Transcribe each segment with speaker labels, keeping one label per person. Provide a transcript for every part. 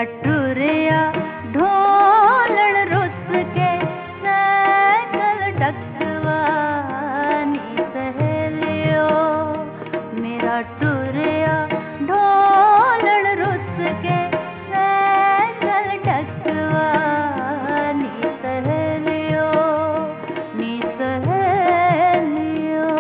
Speaker 1: टुरिया ढोलण रुस के सैकल डकवानी सहेलियो। मेरा टुरिया ढोलण रुस के सैकल डकवानी सहेलियो नी सहेलियो।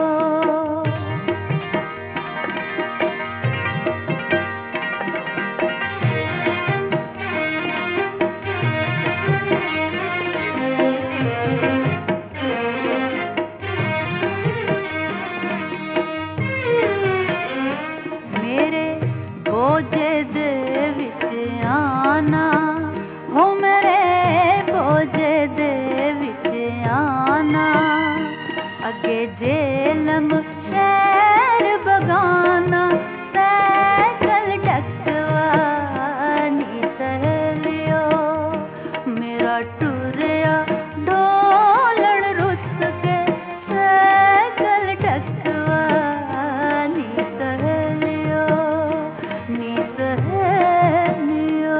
Speaker 1: मेरे बोझे दे विच आना हो, मेरे बोझे दे विच आना। अगे जेलम शहर बगाना सैकल डकवानी सहेलियो। मेरा टुरिया ढोलण रुस के सैकल डकवानी सहेलियो नी सहेलियो।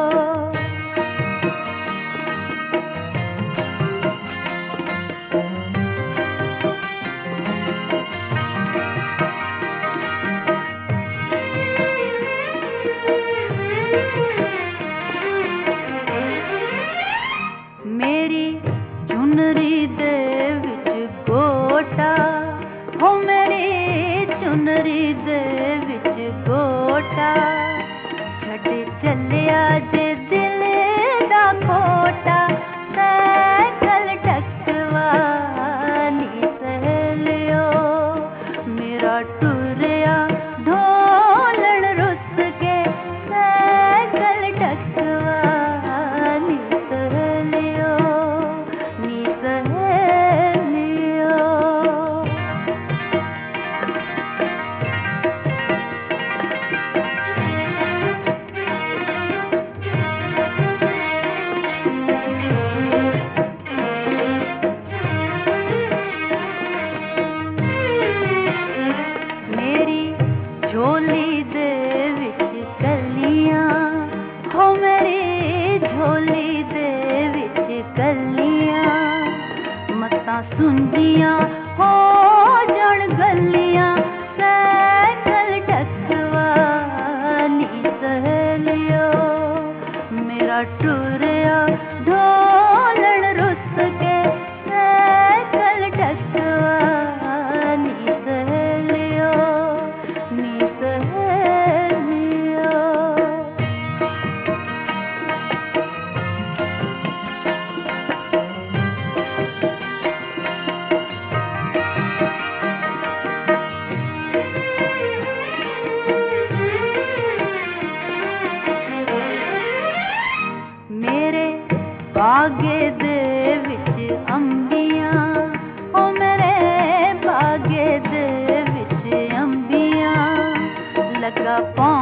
Speaker 1: मेरी चुनरी दे विच गोटा हो, मेरी चुनरी दे विच गोटा। छड़ चलिया जे दिल दा खोटा सैकल डकवानी सहेलियो। मेरा टुरिया ढोलण रुस के सैकल डकवानी सहेलियो नी सहेलियो। मेरी झोली दे विच कलियां हो, मेरी झोली दे विच कलियां। मत्तां सुंजियां हो जण गलियां सैकल डकवानी सहेलियो। मेरा टुरिया ढोलण रुस के सैकल डकवानी सहेलियो नी सहेलियो। मेरे बागे दे विच अंबियां हो, मेरे बागे दे विच अंबियां। लगा